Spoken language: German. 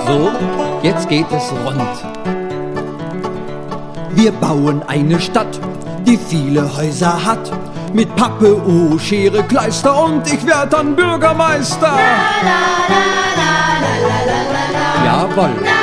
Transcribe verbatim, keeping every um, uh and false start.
So, jetzt geht es rund. Wir bauen eine Stadt, die viele Häuser hat. Mit Pappe, oh, Schere, Kleister und ich werd dann Bürgermeister. Jawohl.